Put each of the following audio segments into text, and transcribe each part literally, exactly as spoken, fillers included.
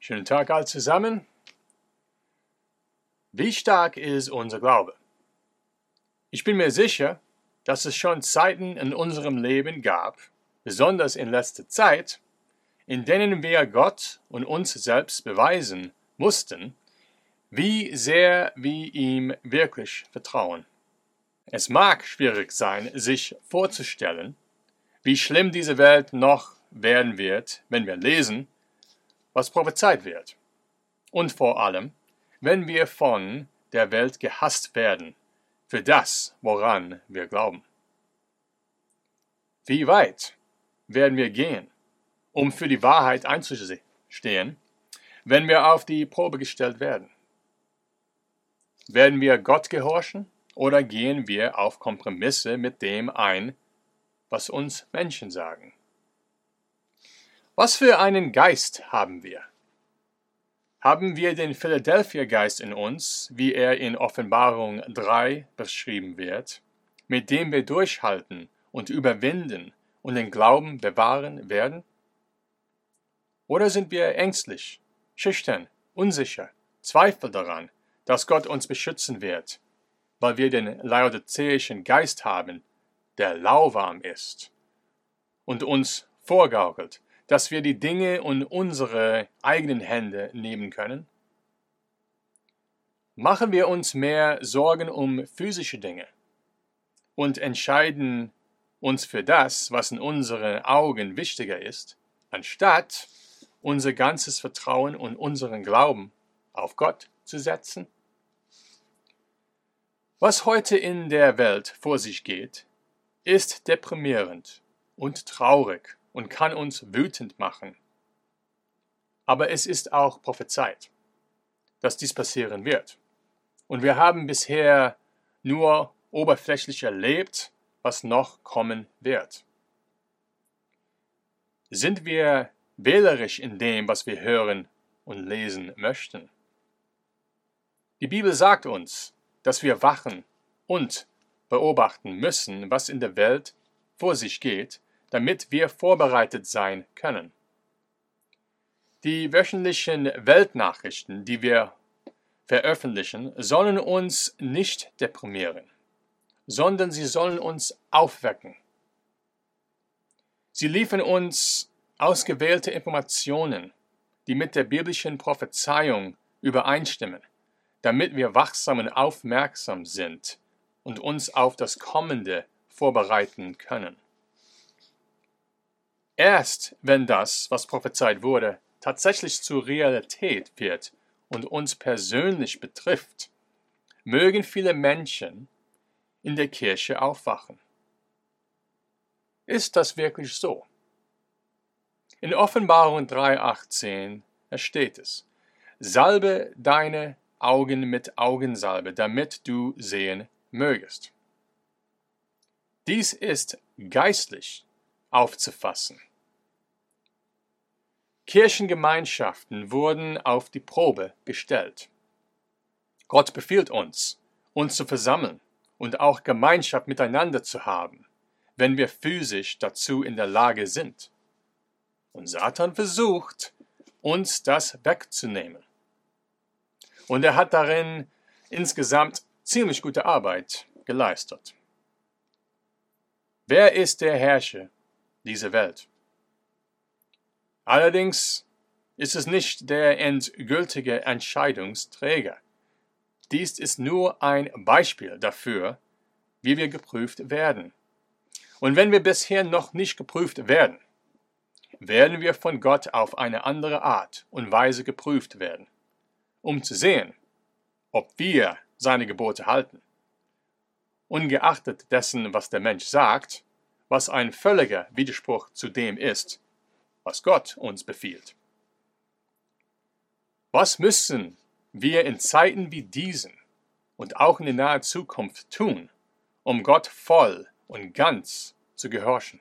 Schönen Tag all zusammen. Wie stark ist unser Glaube? Ich bin mir sicher, dass es schon Zeiten in unserem Leben gab, besonders in letzter Zeit, in denen wir Gott und uns selbst beweisen mussten, wie sehr wir ihm wirklich vertrauen. Es mag schwierig sein, sich vorzustellen, wie schlimm diese Welt noch werden wird, wenn wir lesen, was prophezeit wird. Und vor allem, wenn wir von der Welt gehasst werden für das, woran wir glauben. Wie weit werden wir gehen, um für die Wahrheit einzustehen, wenn wir auf die Probe gestellt werden? Werden wir Gott gehorchen oder gehen wir auf Kompromisse mit dem ein, was uns Menschen sagen? Was für einen Geist haben wir? Haben wir den Philadelphia-Geist in uns, wie er in Offenbarung drei beschrieben wird, mit dem wir durchhalten und überwinden und den Glauben bewahren werden? Oder sind wir ängstlich, schüchtern, unsicher, Zweifel daran, dass Gott uns beschützen wird, weil wir den laodizäischen Geist haben, der lauwarm ist und uns vorgaukelt, dass wir die Dinge in unsere eigenen Hände nehmen können? Machen wir uns mehr Sorgen um physische Dinge und entscheiden uns für das, was in unseren Augen wichtiger ist, anstatt unser ganzes Vertrauen und unseren Glauben auf Gott zu setzen? Was heute in der Welt vor sich geht, ist deprimierend und traurig und kann uns wütend machen. Aber es ist auch prophezeit, dass dies passieren wird. Und wir haben bisher nur oberflächlich erlebt, was noch kommen wird. Sind wir wählerisch in dem, was wir hören und lesen möchten? Die Bibel sagt uns, dass wir wachen und beobachten müssen, was in der Welt vor sich geht, damit wir vorbereitet sein können. Die wöchentlichen Weltnachrichten, die wir veröffentlichen, sollen uns nicht deprimieren, sondern sie sollen uns aufwecken. Sie liefern uns ausgewählte Informationen, die mit der biblischen Prophezeiung übereinstimmen, damit wir wachsam und aufmerksam sind und uns auf das Kommende vorbereiten können. Erst wenn das, was prophezeit wurde, tatsächlich zur Realität wird und uns persönlich betrifft, mögen viele Menschen in der Kirche aufwachen. Ist das wirklich so? In Offenbarung drei achtzehn steht es: Salbe deine Augen mit Augensalbe, damit du sehen mögest. Dies ist geistlich aufzufassen. Kirchengemeinschaften wurden auf die Probe gestellt. Gott befiehlt uns, uns zu versammeln und auch Gemeinschaft miteinander zu haben, wenn wir physisch dazu in der Lage sind. Und Satan versucht, uns das wegzunehmen. Und er hat darin insgesamt ziemlich gute Arbeit geleistet. Wer ist der Herrscher dieser Welt? Allerdings ist es nicht der endgültige Entscheidungsträger. Dies ist nur ein Beispiel dafür, wie wir geprüft werden. Und wenn wir bisher noch nicht geprüft werden, werden wir von Gott auf eine andere Art und Weise geprüft werden, um zu sehen, ob wir seine Gebote halten. Ungeachtet dessen, was der Mensch sagt, was ein völliger Widerspruch zu dem ist, was Gott uns befiehlt. Was müssen wir in Zeiten wie diesen und auch in der nahen Zukunft tun, um Gott voll und ganz zu gehorchen?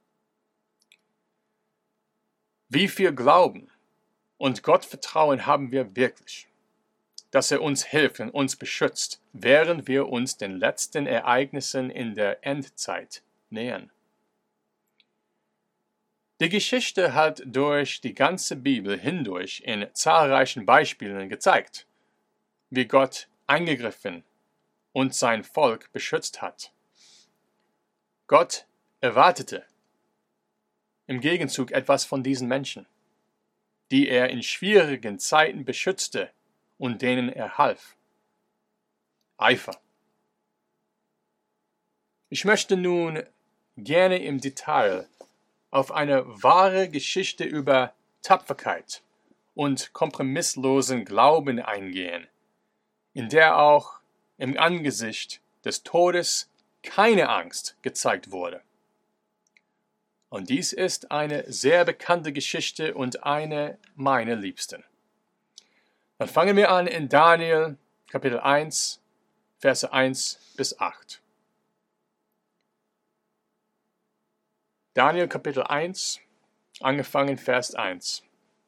Wie viel Glauben und Gottvertrauen haben wir wirklich, dass er uns hilft und uns beschützt, während wir uns den letzten Ereignissen in der Endzeit nähern? Die Geschichte hat durch die ganze Bibel hindurch in zahlreichen Beispielen gezeigt, wie Gott eingegriffen und sein Volk beschützt hat. Gott erwartete im Gegenzug etwas von diesen Menschen, die er in schwierigen Zeiten beschützte und denen er half. Eifer. Ich möchte nun gerne im Detail auf eine wahre Geschichte über Tapferkeit und kompromisslosen Glauben eingehen, in der auch im Angesicht des Todes keine Angst gezeigt wurde. Und dies ist eine sehr bekannte Geschichte und eine meiner liebsten. Dann fangen wir an in Daniel Kapitel eins, Verse eins bis acht. Daniel Kapitel eins, angefangen Vers eins.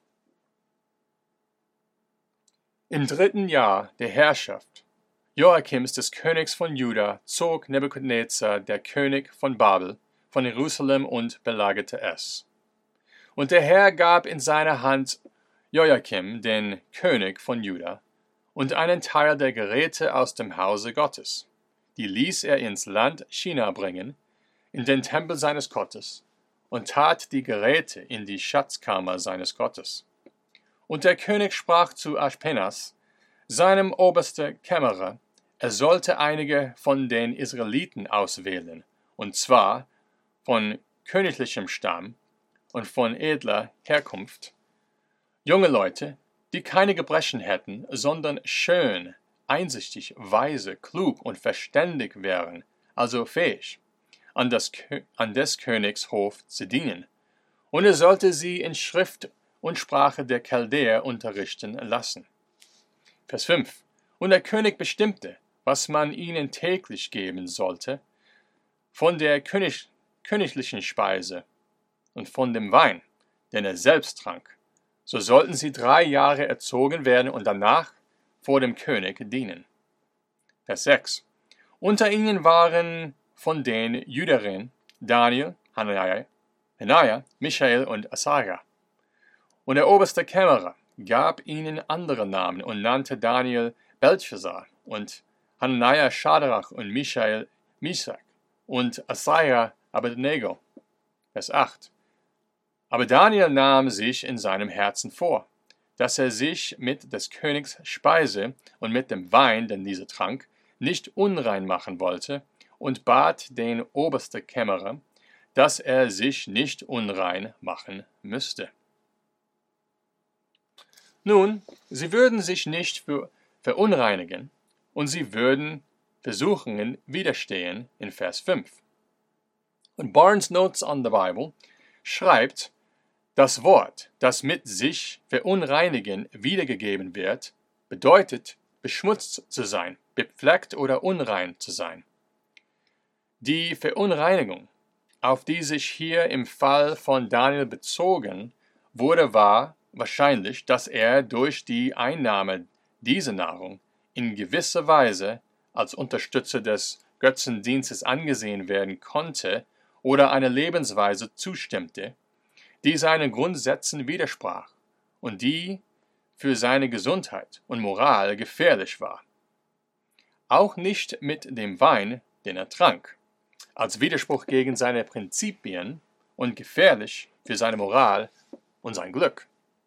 Im dritten Jahr der Herrschaft Joachims des Königs von Juda zog Nebukadnezar, der König von Babel, von Jerusalem und belagerte es. Und der Herr gab in seine Hand Joachim, den König von Juda, und einen Teil der Geräte aus dem Hause Gottes. Die ließ er ins Land China bringen, in den Tempel seines Gottes, und tat die Geräte in die Schatzkammer seines Gottes. Und der König sprach zu Aschpenas, seinem obersten Kämmerer, er sollte einige von den Israeliten auswählen, und zwar von königlichem Stamm und von edler Herkunft, junge Leute, die keine Gebrechen hätten, sondern schön, einsichtig, weise, klug und verständig wären, also fähig, an, das, an des Königs Hof zu dienen. Und er sollte sie in Schrift und Sprache der Chaldäer unterrichten lassen. Vers fünf. Und der König bestimmte, was man ihnen täglich geben sollte, von der König, königlichen Speise und von dem Wein, den er selbst trank. So sollten sie drei Jahre erzogen werden und danach vor dem König dienen. Vers sechs. Unter ihnen waren von den Jüderen Daniel, Hananiah, Benaja, Michael und Asaja. Und der oberste Kämmerer gab ihnen andere Namen und nannte Daniel Belshazzar und Hananiah Schadrach und Michael Meshach und Asaja Abednego. Vers acht. Aber Daniel nahm sich in seinem Herzen vor, dass er sich mit des Königs Speise und mit dem Wein, den dieser trank, nicht unrein machen wollte, und bat den obersten Kämmerer, dass er sich nicht unrein machen müsste. Nun, sie würden sich nicht für verunreinigen, und sie würden Versuchungen widerstehen in Vers fünf. Und Barnes Notes on the Bible schreibt, das Wort, das mit sich verunreinigen wiedergegeben wird, bedeutet, beschmutzt zu sein, befleckt oder unrein zu sein. Die Verunreinigung, auf die sich hier im Fall von Daniel bezogen wurde, war wahrscheinlich, dass er durch die Einnahme dieser Nahrung in gewisser Weise als Unterstützer des Götzendienstes angesehen werden konnte oder einer Lebensweise zustimmte, die seinen Grundsätzen widersprach und die für seine Gesundheit und Moral gefährlich war. Auch nicht mit dem Wein, den er trank, als Widerspruch gegen seine Prinzipien und gefährlich für seine Moral und sein Glück.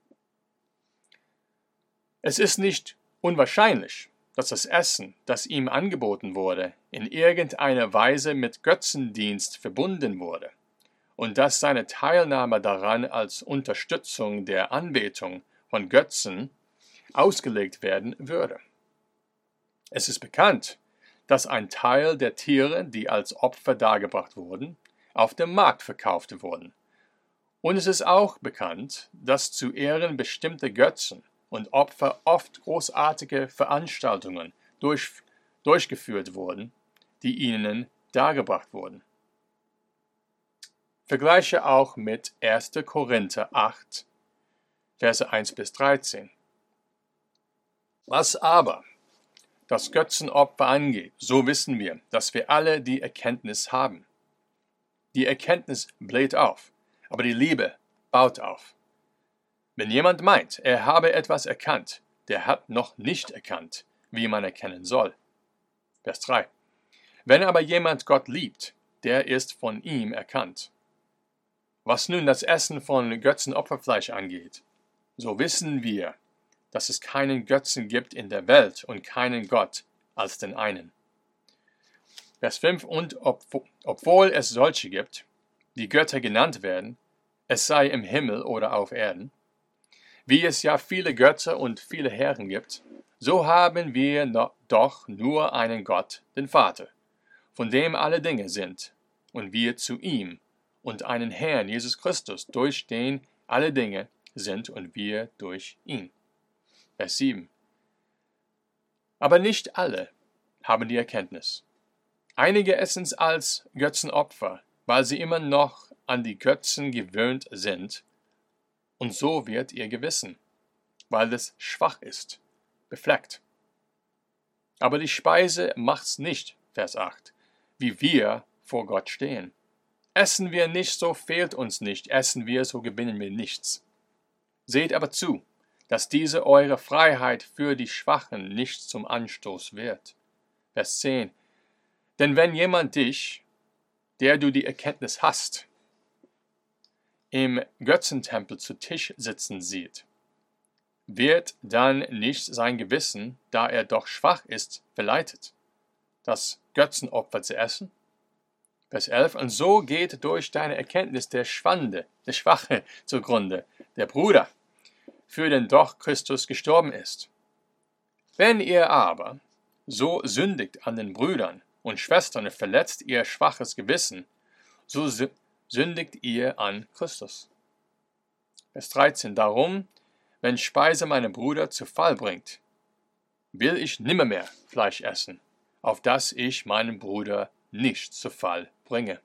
Es ist nicht unwahrscheinlich, dass das Essen, das ihm angeboten wurde, in irgendeiner Weise mit Götzendienst verbunden wurde und dass seine Teilnahme daran als Unterstützung der Anbetung von Götzen ausgelegt werden würde. Es ist bekannt, dass ein Teil der Tiere, die als Opfer dargebracht wurden, auf dem Markt verkauft wurden. Und es ist auch bekannt, dass zu Ehren bestimmter Götzen und Opfer oft großartige Veranstaltungen durch, durchgeführt wurden, die ihnen dargebracht wurden. Vergleiche auch mit erster Korinther acht, Verse eins bis dreizehn. Was aber das Götzenopfer angeht, so wissen wir, dass wir alle die Erkenntnis haben. Die Erkenntnis bläht auf, Aber die Liebe baut auf. Wenn jemand meint, er habe etwas erkannt, der hat noch nicht erkannt, wie man erkennen soll. Vers drei. Wenn aber jemand Gott liebt, der ist von ihm erkannt. Was nun das Essen von Götzenopferfleisch angeht, so wissen wir, dass es keinen Götzen gibt in der Welt und keinen Gott als den einen. Vers fünf. Und ob, obwohl es solche gibt, die Götter genannt werden, es sei im Himmel oder auf Erden, wie es ja viele Götter und viele Herren gibt, so haben wir noch, doch nur einen Gott, den Vater, von dem alle Dinge sind, und wir zu ihm, und einen Herrn, Jesus Christus, durch den alle Dinge sind und wir durch ihn. Vers sieben. Aber nicht alle haben die Erkenntnis. Einige essen es als Götzenopfer, weil sie immer noch an die Götzen gewöhnt sind, und so wird ihr Gewissen, weil es schwach ist, befleckt. Aber die Speise macht's nicht, Vers acht, wie wir vor Gott stehen. Essen wir nicht, so fehlt uns nicht, essen wir, so gewinnen wir nichts. Seht aber zu, dass diese eure Freiheit für die Schwachen nicht zum Anstoß wird. Vers zehn. Denn wenn jemand dich, der du die Erkenntnis hast, im Götzentempel zu Tisch sitzen sieht, wird dann nicht sein Gewissen, da er doch schwach ist, verleitet, das Götzenopfer zu essen? Vers elf. Und so geht durch deine Erkenntnis der Schwande, der Schwache zugrunde, der Bruder, für den doch Christus gestorben ist. Wenn ihr aber so sündigt an den Brüdern und Schwestern und verletzt ihr schwaches Gewissen, so sündigt ihr an Christus. Vers dreizehn. Darum, wenn Speise meine Brüder zu Fall bringt, will ich nimmermehr Fleisch essen, auf dass ich meinen Bruder nicht zu Fall bringe.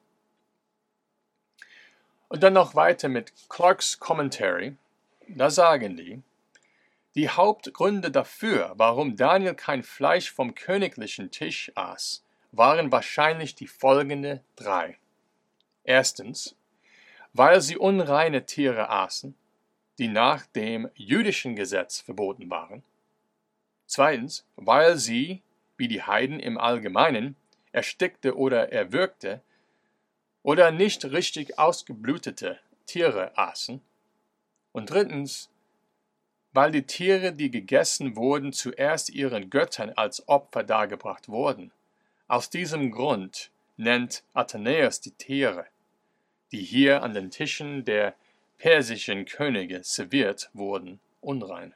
Und dann noch weiter mit Clark's Commentary. Da sagen die, die Hauptgründe dafür, warum Daniel kein Fleisch vom königlichen Tisch aß, waren wahrscheinlich die folgenden drei. Erstens, weil sie unreine Tiere aßen, die nach dem jüdischen Gesetz verboten waren. Zweitens, weil sie, wie die Heiden im Allgemeinen, erstickte oder erwürgte oder nicht richtig ausgeblutete Tiere aßen. Und drittens, weil die Tiere, die gegessen wurden, zuerst ihren Göttern als Opfer dargebracht wurden. Aus diesem Grund nennt Athenäus die Tiere, die hier an den Tischen der persischen Könige serviert wurden, unrein.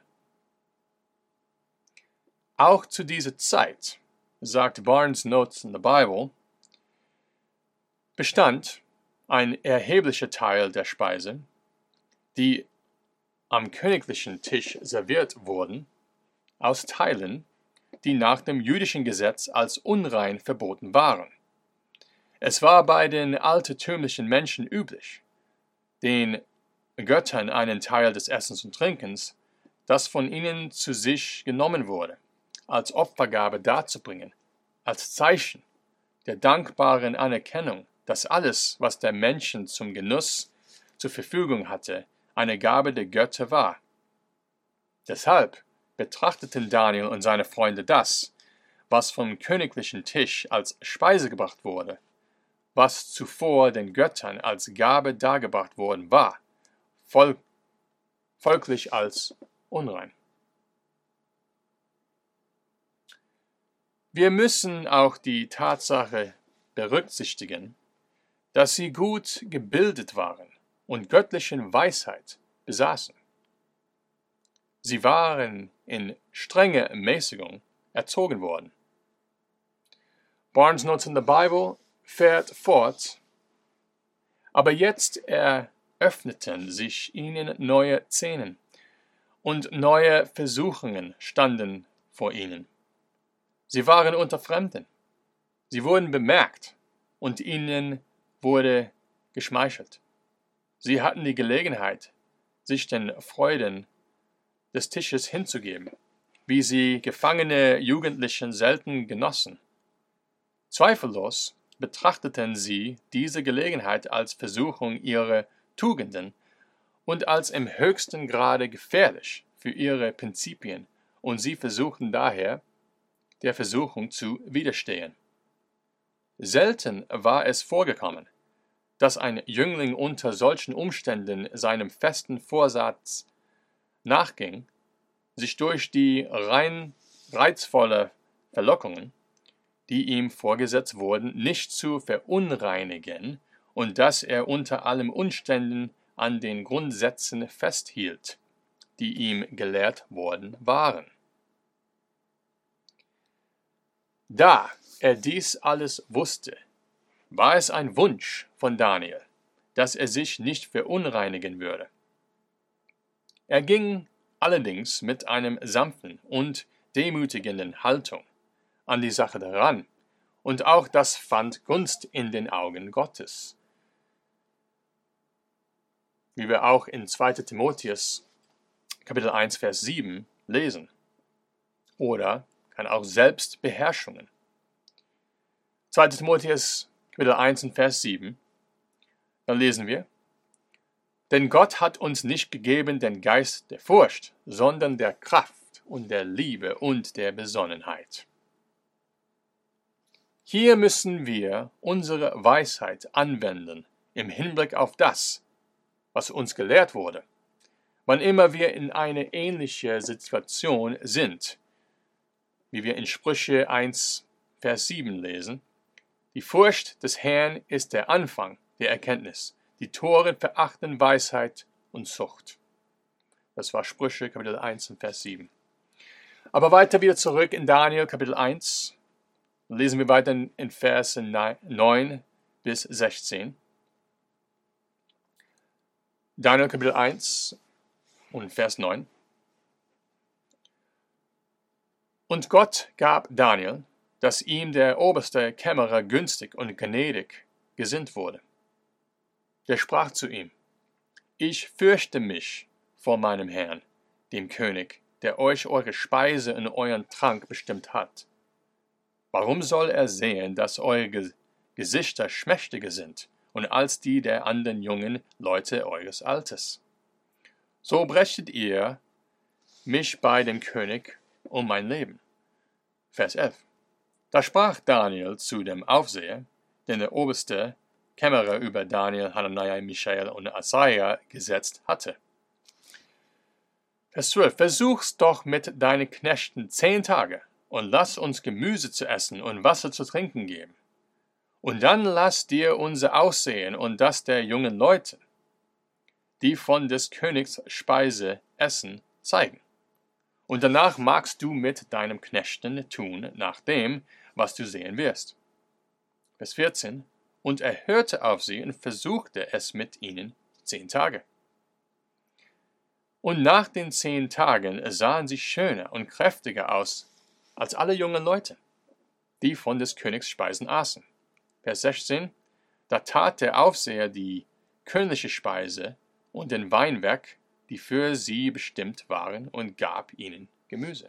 Auch zu dieser Zeit, sagt Barnes Notes in the Bible, bestand ein erheblicher Teil der Speise, die am königlichen Tisch serviert wurden, aus Teilen, die nach dem jüdischen Gesetz als unrein verboten waren. Es war bei den altertümlichen Menschen üblich, den Göttern einen Teil des Essens und Trinkens, das von ihnen zu sich genommen wurde, als Opfergabe darzubringen, als Zeichen der dankbaren Anerkennung, dass alles, was der Menschen zum Genuss zur Verfügung hatte, eine Gabe der Götter war. Deshalb betrachteten Daniel und seine Freunde das, was vom königlichen Tisch als Speise gebracht wurde, was zuvor den Göttern als Gabe dargebracht worden war, voll, folglich als unrein. Wir müssen auch die Tatsache berücksichtigen, dass sie gut gebildet waren und göttlichen Weisheit besaßen. Sie waren in strenger Mäßigung erzogen worden. Barnes Notes in the Bible fährt fort, aber jetzt eröffneten sich ihnen neue Szenen und neue Versuchungen standen vor ihnen. Sie waren unter Fremden. Sie wurden bemerkt und ihnen wurde geschmeichelt. Sie hatten die Gelegenheit, sich den Freuden des Tisches hinzugeben, wie sie gefangene Jugendlichen selten genossen. Zweifellos betrachteten sie diese Gelegenheit als Versuchung, ihre Tugenden und als im höchsten Grade gefährlich für ihre Prinzipien, und sie versuchten daher, der Versuchung zu widerstehen. Selten war es vorgekommen, dass ein Jüngling unter solchen Umständen seinem festen Vorsatz nachging, sich durch die rein reizvolle Verlockungen, die ihm vorgesetzt wurden, nicht zu verunreinigen und dass er unter allen Umständen an den Grundsätzen festhielt, die ihm gelehrt worden waren. Da er dies alles wusste, war es ein Wunsch von Daniel, dass er sich nicht verunreinigen würde. Er ging allerdings mit einem sanften und demütigenden Haltung an die Sache heran, und auch das fand Gunst in den Augen Gottes. Wie wir auch in zweiter Timotheus Kapitel eins, Vers sieben lesen. Oder kann auch Selbstbeherrschungen. zweiter Timotheus Kapitel eins und Vers sieben. Dann lesen wir: Denn Gott hat uns nicht gegeben den Geist der Furcht, sondern der Kraft und der Liebe und der Besonnenheit. Hier müssen wir unsere Weisheit anwenden im Hinblick auf das, was uns gelehrt wurde. Wann immer wir in eine ähnliche Situation sind, wie wir in Sprüche eins, Vers sieben lesen: Die Furcht des Herrn ist der Anfang der Erkenntnis. Die Toren verachten Weisheit und Zucht. Das war Sprüche Kapitel eins und Vers sieben. Aber weiter wieder zurück in Daniel Kapitel eins. Lesen wir weiter in Verse neun bis sechzehn. Daniel Kapitel eins und Vers neun. Und Gott gab Daniel, dass ihm der oberste Kämmerer günstig und gnädig gesinnt wurde. Der sprach zu ihm: Ich fürchte mich vor meinem Herrn, dem König, der euch eure Speise und euren Trank bestimmt hat. Warum soll er sehen, dass eure Gesichter schmächtiger sind und als die der anderen jungen Leute eures Alters? So brächtet ihr mich bei dem König um mein Leben. Vers elf. Da sprach Daniel zu dem Aufseher, den der oberste Kämmerer über Daniel, Hananiah, Michael und Asaja gesetzt hatte. Vers zwölf. Versuch's doch mit deinen Knechten zehn Tage und lass uns Gemüse zu essen und Wasser zu trinken geben. Und dann lass dir unser Aussehen und das der jungen Leute, die von des Königs Speise essen, zeigen. Und danach magst du mit deinem Knechten tun, nach dem, was du sehen wirst. Vers vierzehn. Und er hörte auf sie und versuchte es mit ihnen zehn Tage. Und nach den zehn Tagen sahen sie schöner und kräftiger aus als alle jungen Leute, die von des Königs Speisen aßen. Vers sechzehn. Da tat der Aufseher die königliche Speise und den Weinberg, die für sie bestimmt waren, und gab ihnen Gemüse.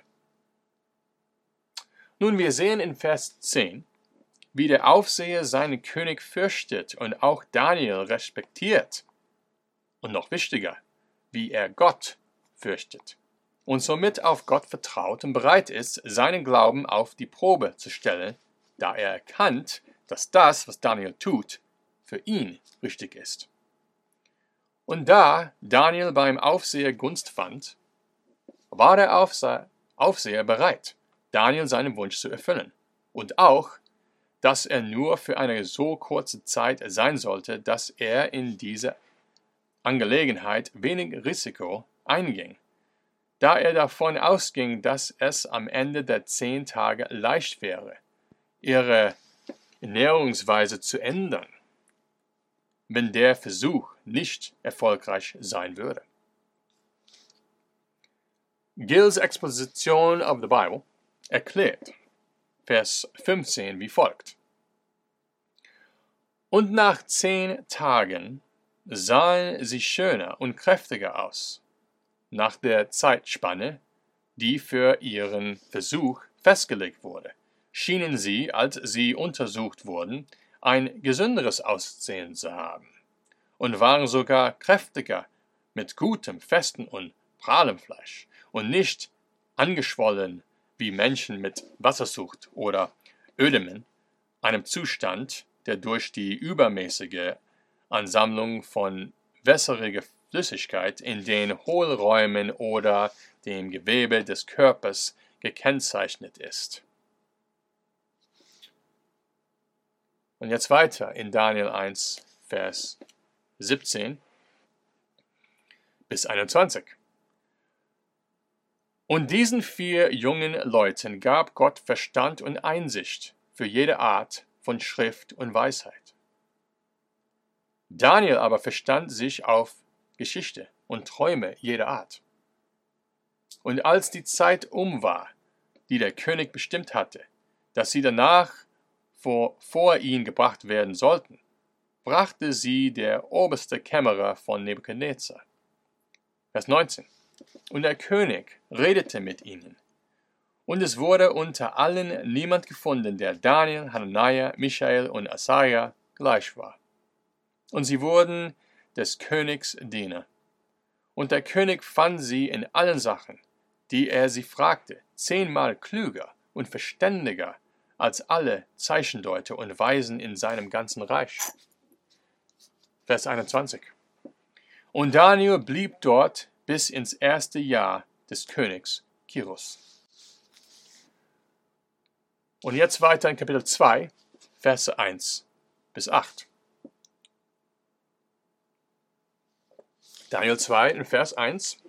Nun, wir sehen in Vers zehn, wie der Aufseher seinen König fürchtet und auch Daniel respektiert. Und noch wichtiger, wie er Gott fürchtet und somit auf Gott vertraut und bereit ist, seinen Glauben auf die Probe zu stellen, da er erkannt, dass das, was Daniel tut, für ihn richtig ist. Und da Daniel beim Aufseher Gunst fand, war der Aufseher bereit, Daniel seinen Wunsch zu erfüllen. Und auch, dass er nur für eine so kurze Zeit sein sollte, dass er in diese Angelegenheit wenig Risiko einging, da er davon ausging, dass es am Ende der zehn Tage leicht wäre, ihre Ernährungsweise zu ändern, wenn der Versuch nicht erfolgreich sein würde. Gill's Exposition of the Bible erklärt Vers fünfzehn wie folgt: Und nach zehn Tagen sahen sie schöner und kräftiger aus, nach der Zeitspanne, die für ihren Versuch festgelegt wurde, schienen sie, als sie untersucht wurden, ein gesünderes Aussehen zu haben. und waren sogar kräftiger, mit gutem, festen und prahlem Fleisch und nicht angeschwollen wie Menschen mit Wassersucht oder Ödemen, einem Zustand, der durch die übermäßige Ansammlung von wässriger Flüssigkeit in den Hohlräumen oder dem Gewebe des Körpers gekennzeichnet ist. Und jetzt weiter in Daniel eins, Vers siebzehn bis einundzwanzig. Und diesen vier jungen Leuten gab Gott Verstand und Einsicht für jede Art von Schrift und Weisheit. Daniel aber verstand sich auf Geschichte und Träume jeder Art. Und als die Zeit um war, die der König bestimmt hatte, dass sie danach vor, vor ihn gebracht werden sollten, brachte sie der oberste Kämmerer von Nebukadnezar. Vers neunzehn. Und der König redete mit ihnen. Und es wurde unter allen niemand gefunden, der Daniel, Hanania, Michael und Asaja gleich war. Und sie wurden des Königs Diener. Und der König fand sie in allen Sachen, die er sie fragte, zehnmal klüger und verständiger als alle Zeichendeuter und Weisen in seinem ganzen Reich. Vers einundzwanzig. Und Daniel blieb dort bis ins erste Jahr des Königs Kirus. Und jetzt weiter in Kapitel zwei, Verse eins bis acht. Daniel zwei in Vers eins.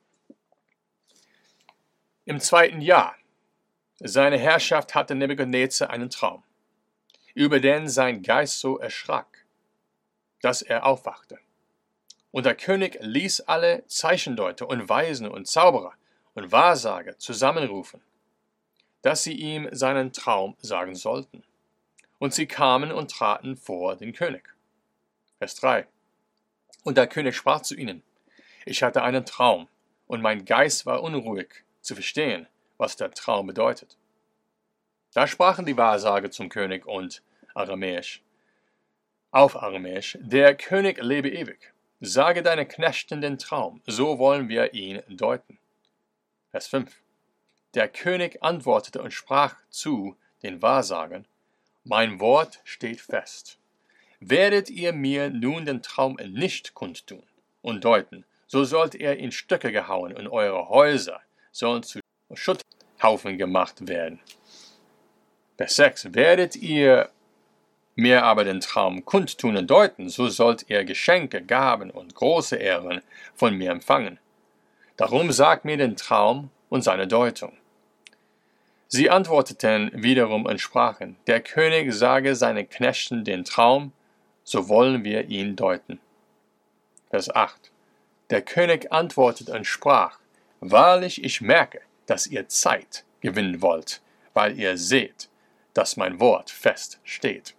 Im zweiten Jahr seiner Herrschaft hatte Nebukadnezar einen Traum, über den sein Geist so erschrak, dass er aufwachte. Und der König ließ alle Zeichendeuter und Weisen und Zauberer und Wahrsager zusammenrufen, dass sie ihm seinen Traum sagen sollten. Und sie kamen und traten vor den König. Vers drei. Und der König sprach zu ihnen: Ich hatte einen Traum, und mein Geist war unruhig, zu verstehen, was der Traum bedeutet. Da sprachen die Wahrsager zum König und Aramäisch, auf Aramäisch: Der König lebe ewig. Sage deinen Knechten den Traum, so wollen wir ihn deuten. Vers fünf. Der König antwortete und sprach zu den Wahrsagern: Mein Wort steht fest. Werdet ihr mir nun den Traum nicht kundtun und deuten, so sollt er in Stücke gehauen und eure Häuser sollen zu Schutthaufen gemacht werden. Vers sechs. Werdet ihr mir aber den Traum kundtun und deuten, so sollt ihr Geschenke, Gaben und große Ehren von mir empfangen. Darum sagt mir den Traum und seine Deutung. Sie antworteten wiederum und sprachen: Der König sage seinen Knechten den Traum, so wollen wir ihn deuten. Vers acht. Der König antwortete und sprach: Wahrlich, ich merke, dass ihr Zeit gewinnen wollt, weil ihr seht, dass mein Wort fest steht.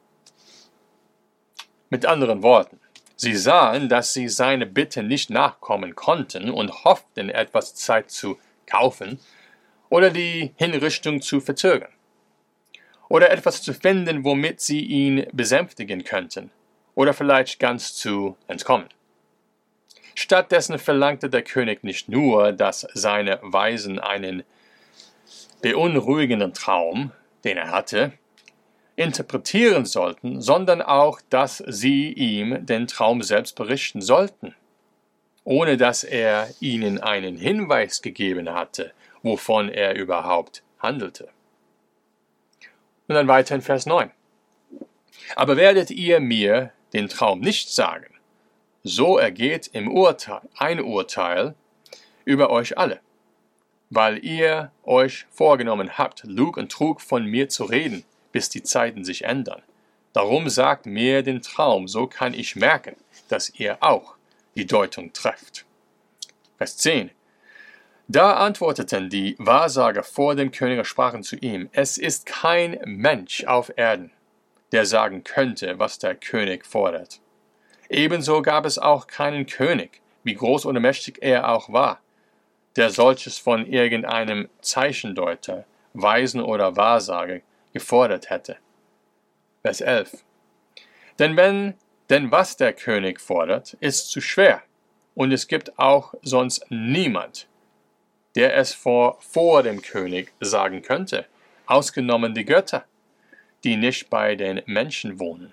Mit anderen Worten, sie sahen, dass sie seine Bitte nicht nachkommen konnten und hofften, etwas Zeit zu kaufen oder die Hinrichtung zu verzögern oder etwas zu finden, womit sie ihn besänftigen könnten oder vielleicht ganz zu entkommen. Stattdessen verlangte der König nicht nur, dass seine Weisen einen beunruhigenden Traum, den er hatte, interpretieren sollten, sondern auch, dass sie ihm den Traum selbst berichten sollten, ohne dass er ihnen einen Hinweis gegeben hatte, wovon er überhaupt handelte. Und dann weiter in Vers neun. Aber werdet ihr mir den Traum nicht sagen, so ergeht im Urteil ein Urteil über euch alle, weil ihr euch vorgenommen habt, Lug und Trug von mir zu reden, bis die Zeiten sich ändern. Darum sagt mir den Traum, so kann ich merken, dass ihr auch die Deutung trefft. Vers zehn. Da antworteten die Wahrsager vor dem König und sprachen zu ihm: Es ist kein Mensch auf Erden, der sagen könnte, was der König fordert. Ebenso gab es auch keinen König, wie groß oder mächtig er auch war, der solches von irgendeinem Zeichendeuter, Weisen oder Wahrsager gefordert hätte. Vers elf. Denn wenn Denn was der König fordert, ist zu schwer, und es gibt auch sonst niemand, der es vor, vor dem König sagen könnte, ausgenommen die Götter, die nicht bei den Menschen wohnen.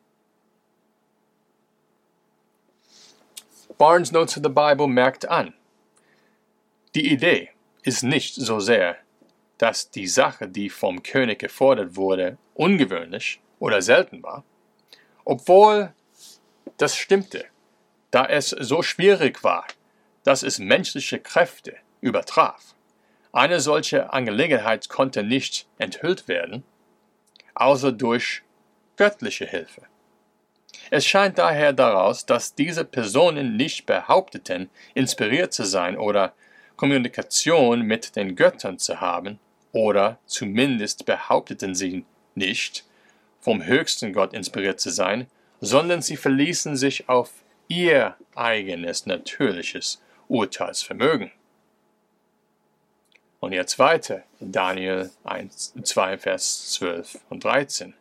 Barnes' Notes of the Bible merkt an, die Idee ist nicht so sehr, dass die Sache, die vom König gefordert wurde, ungewöhnlich oder selten war, obwohl das stimmte, da es so schwierig war, dass es menschliche Kräfte übertraf. Eine solche Angelegenheit konnte nicht enthüllt werden, außer durch göttliche Hilfe. Es scheint daher daraus, dass diese Personen nicht behaupteten, inspiriert zu sein oder Kommunikation mit den Göttern zu haben, oder zumindest behaupteten sie nicht, vom höchsten Gott inspiriert zu sein, sondern sie verließen sich auf ihr eigenes natürliches Urteilsvermögen. Und jetzt weiter, Daniel eins, zwei, Vers zwölf und dreizehn.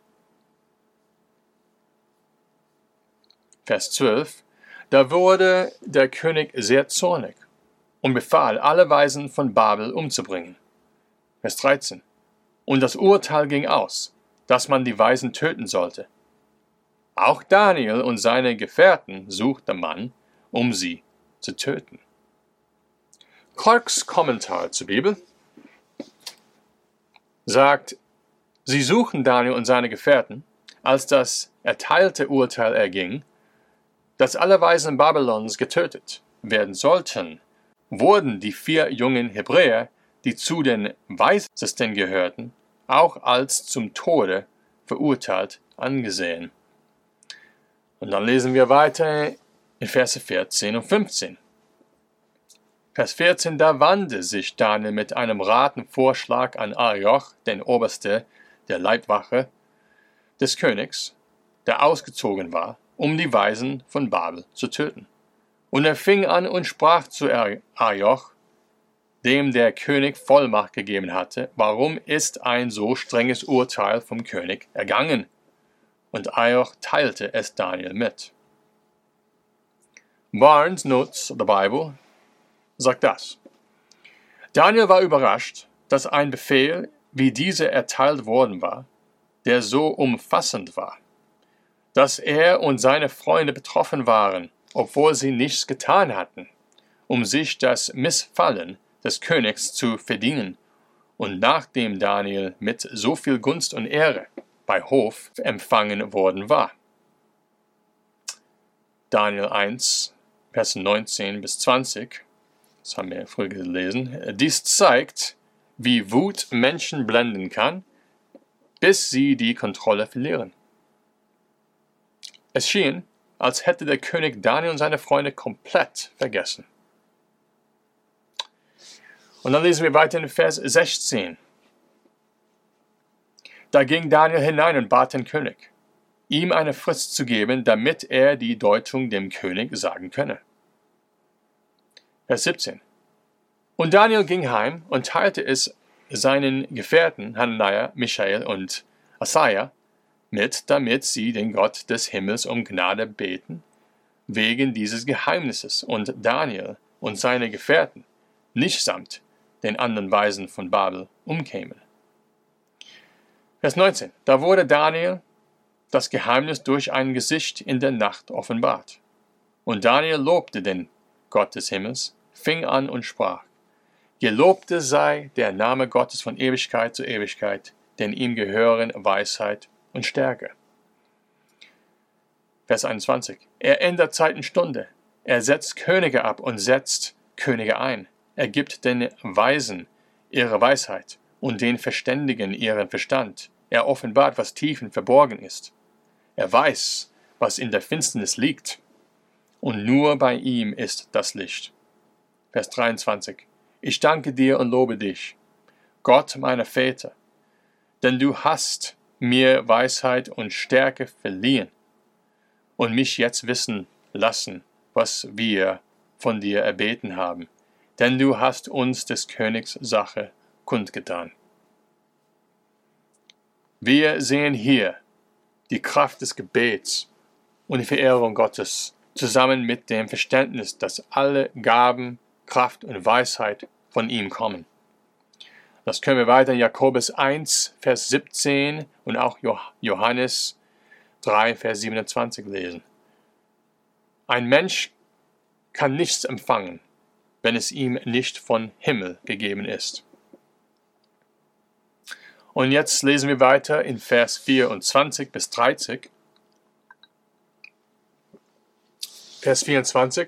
Vers zwölf, da wurde der König sehr zornig und befahl, alle Weisen von Babel umzubringen. Vers dreizehn, und das Urteil ging aus, dass man die Weisen töten sollte. Auch Daniel und seine Gefährten suchte man, um sie zu töten. Clarks Kommentar zur Bibel sagt, sie suchen Daniel und seine Gefährten, als das erteilte Urteil erging, dass alle Weisen Babylons getötet werden sollten, wurden die vier jungen Hebräer, die zu den Weisesten gehörten, auch als zum Tode verurteilt angesehen. Und dann lesen wir weiter in Verse vierzehn und fünfzehn. Vers vierzehn, da wandte sich Daniel mit einem Ratenvorschlag an Arioch, den Oberste der Leibwache des Königs, der ausgezogen war, um die Weisen von Babel zu töten. Und er fing an und sprach zu Arioch, dem der König Vollmacht gegeben hatte, warum ist ein so strenges Urteil vom König ergangen? Und Arioch teilte es Daniel mit. Barnes' Notes of the Bible sagt das. Daniel war überrascht, dass ein Befehl wie dieser erteilt worden war, der so umfassend war, dass er und seine Freunde betroffen waren, obwohl sie nichts getan hatten, um sich das Missfallen des Königs zu verdienen, und nachdem Daniel mit so viel Gunst und Ehre bei Hof empfangen worden war. Daniel eins, Vers neunzehn bis zwanzig, das haben wir früher gelesen, dies zeigt, wie Wut Menschen blenden kann, bis sie die Kontrolle verlieren. Es schien, als hätte der König Daniel und seine Freunde komplett vergessen. Und dann lesen wir weiter in Vers sechzehn. Da ging Daniel hinein und bat den König, ihm eine Frist zu geben, damit er die Deutung dem König sagen könne. Vers siebzehn. Und Daniel ging heim und teilte es seinen Gefährten Hananiah, Michael und Asaja mit, damit sie den Gott des Himmels um Gnade beten, wegen dieses Geheimnisses, und Daniel und seine Gefährten nicht samt den anderen Weisen von Babel umkämen. Vers neunzehn. Da wurde Daniel das Geheimnis durch ein Gesicht in der Nacht offenbart. Und Daniel lobte den Gott des Himmels, fing an und sprach, Gelobte sei der Name Gottes von Ewigkeit zu Ewigkeit, denn ihm gehören Weisheit und Stärke. Vers einundzwanzig. Er ändert Zeit und Stunde. Er setzt Könige ab und setzt Könige ein. Er gibt den Weisen ihre Weisheit und den Verständigen ihren Verstand. Er offenbart, was tief und verborgen ist. Er weiß, was in der Finsternis liegt. Und nur bei ihm ist das Licht. Vers dreiundzwanzig. Ich danke dir und lobe dich, Gott meiner Väter, denn du hast mir Weisheit und Stärke verliehen und mich jetzt wissen lassen, was wir von dir erbeten haben, denn du hast uns des Königs Sache kundgetan. Wir sehen hier die Kraft des Gebets und die Verehrung Gottes zusammen mit dem Verständnis, dass alle Gaben, Kraft und Weisheit von ihm kommen. Das können wir weiter in Jakobus eins, Vers siebzehn und auch Johannes drei, Vers siebenundzwanzig lesen. Ein Mensch kann nichts empfangen, wenn es ihm nicht von Himmel gegeben ist. Und jetzt lesen wir weiter in Vers vierundzwanzig bis dreißig. Vers vierundzwanzig.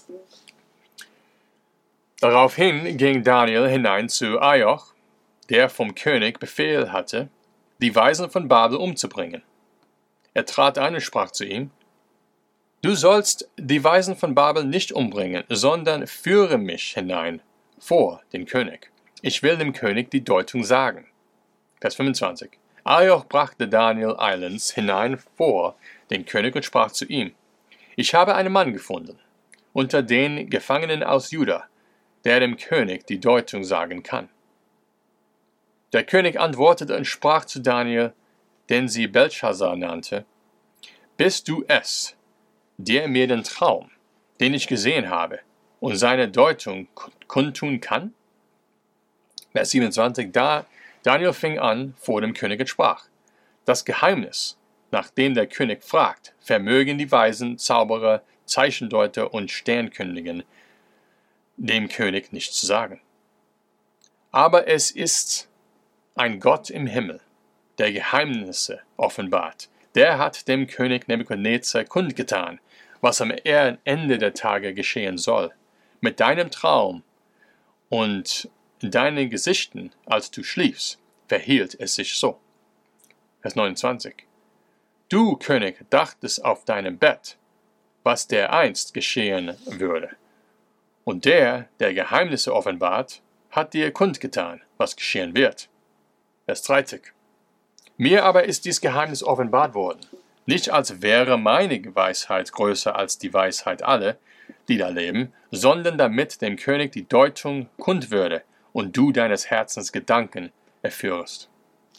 Daraufhin ging Daniel hinein zu Arioch, der vom König Befehl hatte, die Weisen von Babel umzubringen. Er trat ein und sprach zu ihm: Du sollst die Weisen von Babel nicht umbringen, sondern führe mich hinein vor den König. Ich will dem König die Deutung sagen. Vers fünfundzwanzig. Arioch brachte Daniel eilends hinein vor den König und sprach zu ihm: Ich habe einen Mann gefunden, unter den Gefangenen aus Juda, der dem König die Deutung sagen kann. Der König antwortete und sprach zu Daniel, den sie Belshazzar nannte: Bist du es, der mir den Traum, den ich gesehen habe, und seine Deutung kundtun kann? Vers siebenundzwanzig. Da Daniel fing an vor dem König und sprach: Das Geheimnis, nach dem der König fragt, vermögen die Weisen, Zauberer, Zeichendeuter und Sternkündigen dem König nicht zu sagen. Aber es ist ein Gott im Himmel, der Geheimnisse offenbart. Der hat dem König Nebukadnezar kundgetan, was am Ende der Tage geschehen soll. Mit deinem Traum und deinen Gesichten, als du schliefst, verhielt es sich so. Vers neunundzwanzig. Du, König, dachtest auf deinem Bett, was dereinst geschehen würde. Und der, der Geheimnisse offenbart, hat dir kundgetan, was geschehen wird. Vers dreißig. Mir aber ist dies Geheimnis offenbart worden, nicht als wäre meine Weisheit größer als die Weisheit aller, die da leben, sondern damit dem König die Deutung kund würde und du deines Herzens Gedanken erführst.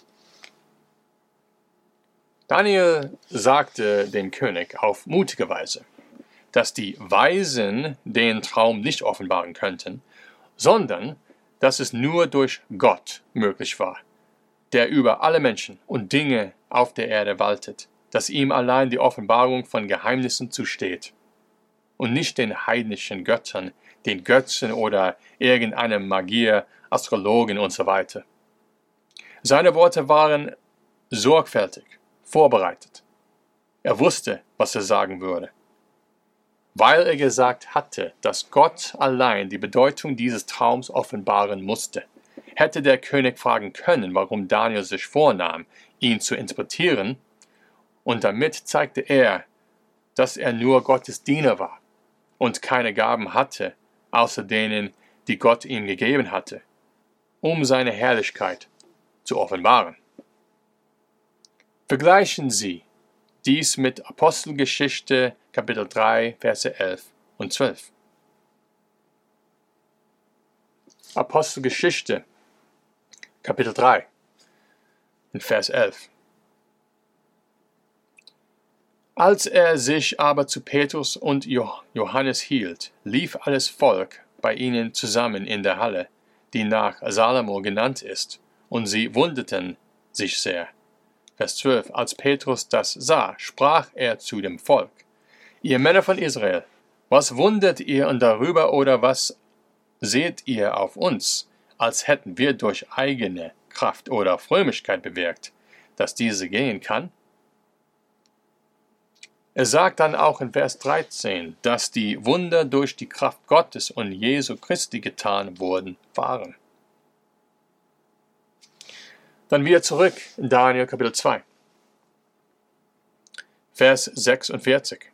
Daniel sagte dem König auf mutige Weise, dass die Weisen den Traum nicht offenbaren könnten, sondern dass es nur durch Gott möglich war, der über alle Menschen und Dinge auf der Erde waltet, dass ihm allein die Offenbarung von Geheimnissen zusteht und nicht den heidnischen Göttern, den Götzen oder irgendeinem Magier, Astrologen und so weiter. Seine Worte waren sorgfältig vorbereitet. Er wusste, was er sagen würde. Weil er gesagt hatte, dass Gott allein die Bedeutung dieses Traums offenbaren musste, hätte der König fragen können, warum Daniel sich vornahm, ihn zu interpretieren, und damit zeigte er, dass er nur Gottes Diener war und keine Gaben hatte, außer denen, die Gott ihm gegeben hatte, um seine Herrlichkeit zu offenbaren. Vergleichen Sie dies mit Apostelgeschichte Kapitel drei, Verse elf und zwölf. Apostelgeschichte Kapitel drei, in Vers elf. Als er sich aber zu Petrus und Johannes hielt, lief alles Volk bei ihnen zusammen in der Halle, die nach Salomo genannt ist, und sie wunderten sich sehr. Vers zwölf. Als Petrus das sah, sprach er zu dem Volk: Ihr Männer von Israel, was wundert ihr und darüber, oder was seht ihr auf uns, als hätten wir durch eigene Kraft oder Frömmigkeit bewirkt, dass diese gehen kann? Er sagt dann auch in Vers dreizehn, dass die Wunder durch die Kraft Gottes und Jesu Christi getan worden waren. Dann wieder zurück in Daniel Kapitel zwei, Vers sechsundvierzig.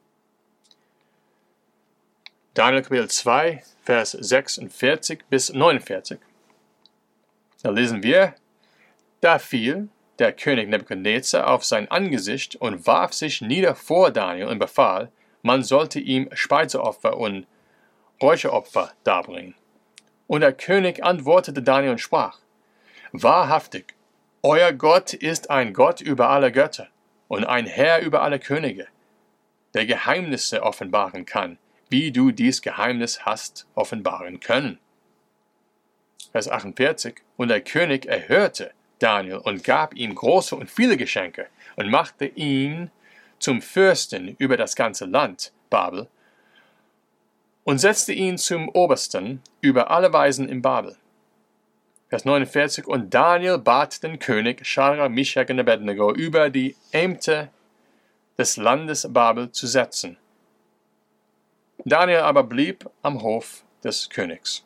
Daniel Kapitel zwei, Vers sechsundvierzig bis neunundvierzig. Da lesen wir: Da fiel der König Nebukadnezar auf sein Angesicht und warf sich nieder vor Daniel und befahl, man sollte ihm Speiseopfer und Räucheropfer darbringen. Und der König antwortete Daniel und sprach: Wahrhaftig, euer Gott ist ein Gott über alle Götter und ein Herr über alle Könige. der Geheimnisse offenbaren kann, wie du dies Geheimnis hast offenbaren können. Vers achtundvierzig. Und der König erhörte Daniel und gab ihm große und viele Geschenke und machte ihn zum Fürsten über das ganze Land Babel und setzte ihn zum Obersten über alle Weisen in Babel. Vers neunundvierzig. Und Daniel bat den König Schadrach, Mischach und Abednego über die Ämter des Landes Babel zu setzen. Daniel aber blieb am Hof des Königs.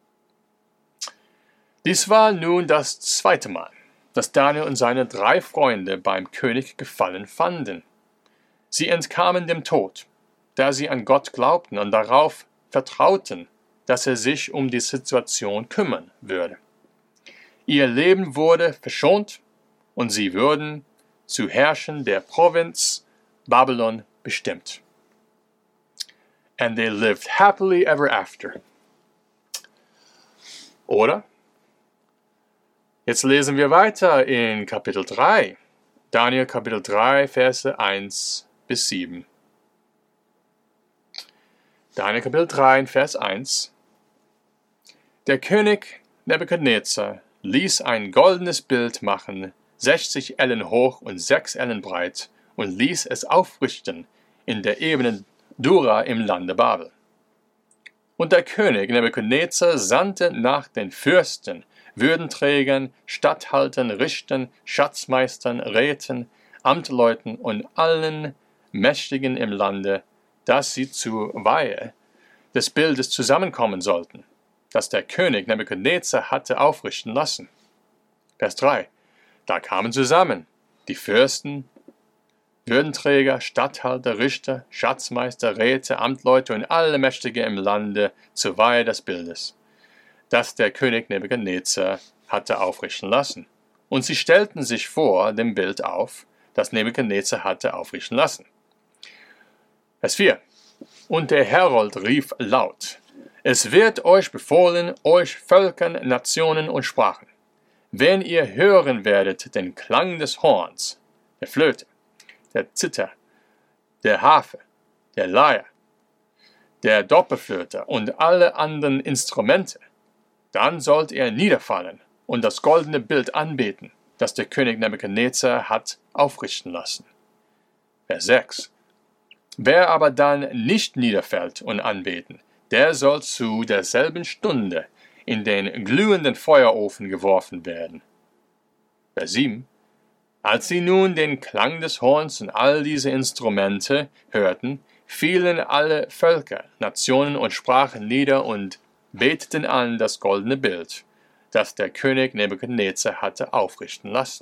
Dies war nun das zweite Mal, dass Daniel und seine drei Freunde beim König Gefallen fanden. Sie entkamen dem Tod, da sie an Gott glaubten und darauf vertrauten, dass er sich um die Situation kümmern würde. Ihr Leben wurde verschont und sie würden zu Herrschern der Provinz Babylon bestimmt. And they lived happily ever after. Oder? Jetzt lesen wir weiter in Kapitel drei. Daniel Kapitel drei, Verse eins bis sieben. Daniel Kapitel drei, Vers eins. Der König Nebukadnezar ließ ein goldenes Bild machen, sechzig Ellen hoch und sechs Ellen breit, und ließ es aufrichten in der Ebene Dura im Lande Babel. Und der König Nebukadnezar sandte nach den Fürsten, Würdenträgern, Statthaltern, Richtern, Schatzmeistern, Räten, Amtleuten und allen Mächtigen im Lande, dass sie zur Weihe des Bildes zusammenkommen sollten, das der König Nebukadnezar hatte aufrichten lassen. Vers drei. Da kamen zusammen die Fürsten, Würdenträger, Statthalter, Richter, Schatzmeister, Räte, Amtleute und alle Mächtige im Lande zur Weihe des Bildes, das der König Nebukadnezar hatte aufrichten lassen. Und sie stellten sich vor dem Bild auf, das Nebukadnezar hatte aufrichten lassen. Vers vier. Und der Herold rief laut: Es wird euch befohlen, euch Völkern, Nationen und Sprachen, wenn ihr hören werdet den Klang des Horns, der Flöte, der Zither, der Harfe, der Leier, der Doppelflöte und alle anderen Instrumente, dann sollt ihr niederfallen und das goldene Bild anbeten, das der König Nebukadnezar hat aufrichten lassen. Vers sechs. Wer aber dann nicht niederfällt und anbeten, der soll zu derselben Stunde in den glühenden Feuerofen geworfen werden. Vers sieben. Als sie nun den Klang des Horns und all diese Instrumente hörten, fielen alle Völker, Nationen und Sprachen nieder und beteten an das goldene Bild, das der König Nebukadnezar hatte aufrichten lassen.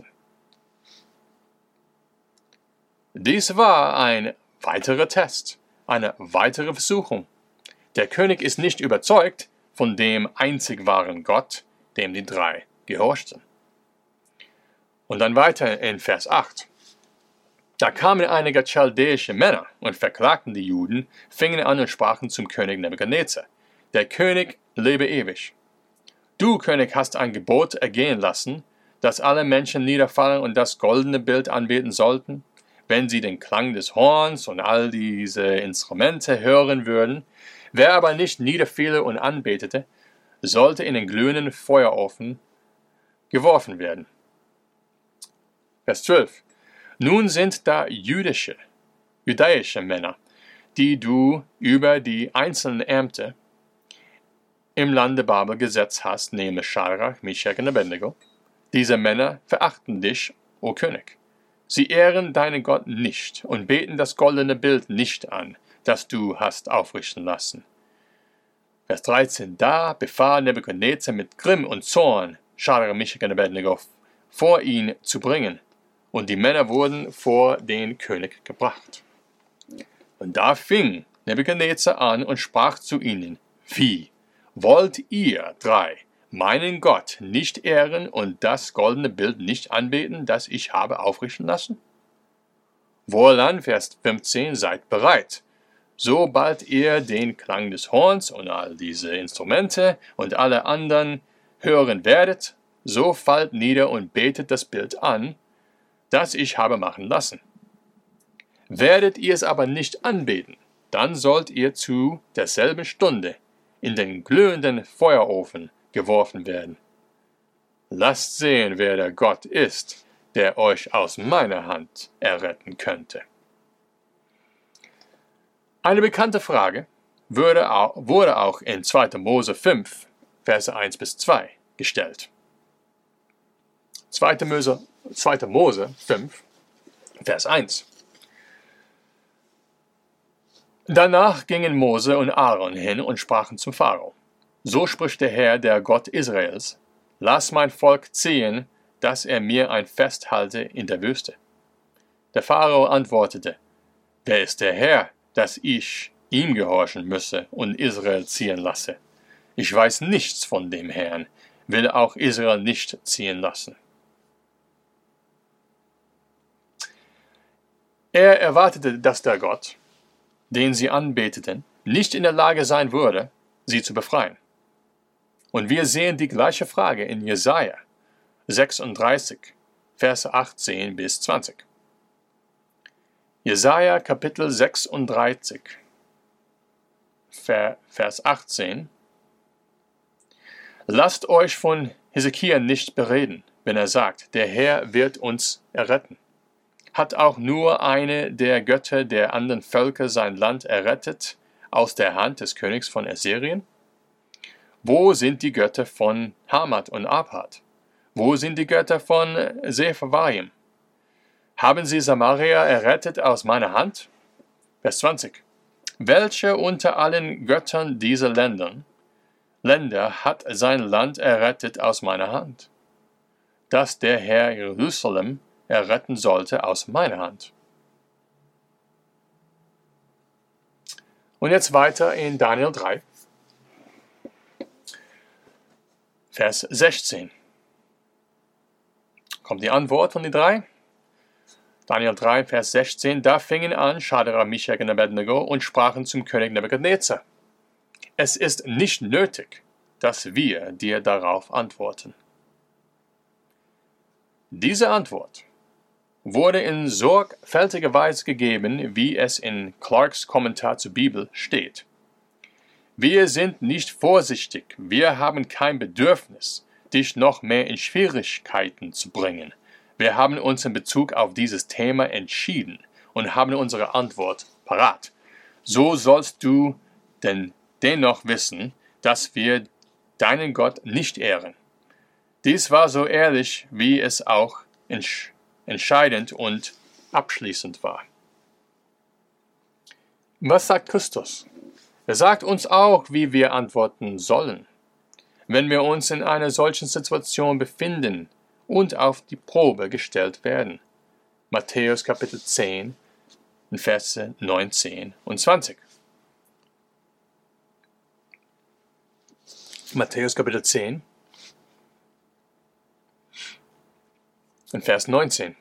Dies war ein weiterer Test, eine weitere Versuchung. Der König ist nicht überzeugt von dem einzig wahren Gott, dem die drei gehorchten. Und dann weiter in Vers acht. Da kamen einige chaldäische Männer und verklagten die Juden, fingen an und sprachen zum König Nebukadnezar: Der König lebe ewig. Du, König, hast ein Gebot ergehen lassen, dass alle Menschen niederfallen und das goldene Bild anbeten sollten, wenn sie den Klang des Horns und all diese Instrumente hören würden. Wer aber nicht niederfiele und anbetete, sollte in den glühenden Feuerofen geworfen werden. Vers zwölf. Nun sind da jüdische, jüdische Männer, die du über die einzelnen Ämter im Lande Babel gesetzt hast, nämlich Schadrach, Mischach und Abednego. Diese Männer verachten dich, o König. Sie ehren deinen Gott nicht und beten das goldene Bild nicht an, das du hast aufrichten lassen. Vers dreizehn. Da befahl Nebukadnezar mit Grimm und Zorn, Schadrach, Mischach und Abednego vor ihn zu bringen, und die Männer wurden vor den König gebracht. Und da fing Nebukadnezar an und sprach zu ihnen: Wie wollt ihr drei meinen Gott nicht ehren und das goldene Bild nicht anbeten, das ich habe aufrichten lassen? Wohlan, Vers fünfzehn, seid bereit. Sobald ihr den Klang des Horns und all diese Instrumente und alle anderen hören werdet, so fallt nieder und betet das Bild an, das ich habe machen lassen. Werdet ihr es aber nicht anbeten, dann sollt ihr zu derselben Stunde in den glühenden Feuerofen geworfen werden. Lasst sehen, wer der Gott ist, der euch aus meiner Hand erretten könnte. Eine bekannte Frage wurde auch in zweiter Mose fünf, Verse eins bis zwei gestellt. zweiter Mose, zweiter Mose fünf, Vers eins. Danach gingen Mose und Aaron hin und sprachen zum Pharao: So spricht der Herr, der Gott Israels: Lass mein Volk ziehen, dass er mir ein Fest halte in der Wüste. Der Pharao antwortete: Wer ist der Herr, dass ich ihm gehorchen müsse und Israel ziehen lasse? Ich weiß nichts von dem Herrn, will auch Israel nicht ziehen lassen. Er erwartete, dass der Gott, den sie anbeteten, nicht in der Lage sein würde, sie zu befreien. Und wir sehen die gleiche Frage in Jesaja sechsunddreißig, Verse achtzehn bis zwanzig. Jesaja Kapitel sechsunddreißig, Vers achtzehn. Lasst euch von Hesekia nicht bereden, wenn er sagt, der Herr wird uns erretten. Hat auch nur eine der Götter der anderen Völker sein Land errettet aus der Hand des Königs von Assyrien? Wo sind die Götter von Hamat und Arpad? Wo sind die Götter von Sepharvaim? Haben sie Samaria errettet aus meiner Hand? Vers zwanzig. Welche unter allen Göttern dieser Ländern, Länder hat sein Land errettet aus meiner Hand? Dass der Herr Jerusalem erretten sollte aus meiner Hand. Und jetzt weiter in Daniel drei, Vers sechzehn. Kommt die Antwort von den drei? Daniel drei, Vers sechzehn. Da fingen an Schadrach, Mischach und Abednego und sprachen zum König Nebukadnezar: Es ist nicht nötig, dass wir dir darauf antworten. Diese Antwort wurde in sorgfältiger Weise gegeben, wie es in Clarks Kommentar zur Bibel steht. Wir sind nicht vorsichtig, wir haben kein Bedürfnis, dich noch mehr in Schwierigkeiten zu bringen. Wir haben uns in Bezug auf dieses Thema entschieden und haben unsere Antwort parat. So sollst du denn dennoch wissen, dass wir deinen Gott nicht ehren. Dies war so ehrlich, wie es auch entsch- entscheidend und abschließend war. Was sagt Christus? Er sagt uns auch, wie wir antworten sollen, wenn wir uns in einer solchen Situation befinden und auf die Probe gestellt werden. Matthäus Kapitel zehn, Verse neunzehn und zwanzig. Matthäus Kapitel zehn, in Vers neunzehn.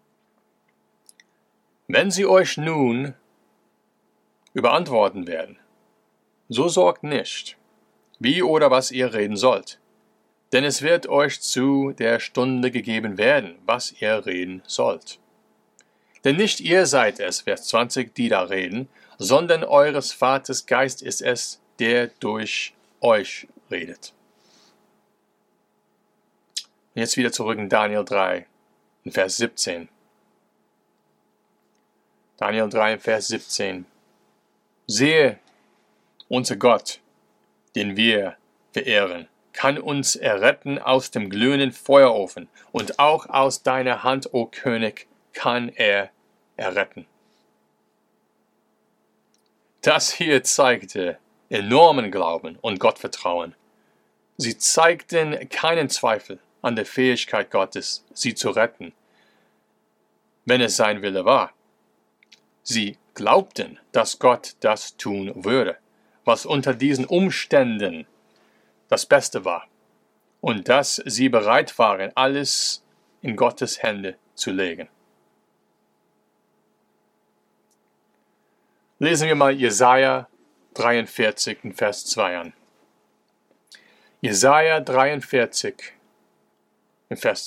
Wenn sie euch nun überantworten werden, so sorgt nicht, wie oder was ihr reden sollt, denn es wird euch zu der Stunde gegeben werden, was ihr reden sollt. Denn nicht ihr seid es, Vers zwanzig, die da reden, sondern eures Vaters Geist ist es, der durch euch redet. Und jetzt wieder zurück in Daniel drei, in Vers siebzehn. Daniel drei, Vers siebzehn. Sehe, unser Gott, den wir verehren, kann uns erretten aus dem glühenden Feuerofen, und auch aus deiner Hand, o König, kann er erretten. Das hier zeigte enormen Glauben und Gottvertrauen. Sie zeigten keinen Zweifel an der Fähigkeit Gottes, sie zu retten, wenn es sein Wille war. Sie glaubten, dass Gott das tun würde, was unter diesen Umständen das Beste war, und dass sie bereit waren, alles in Gottes Hände zu legen. Lesen wir mal Jesaja dreiundvierzig, Vers zwei an. Jesaja dreiundvierzig, Vers 2. Vers zwei.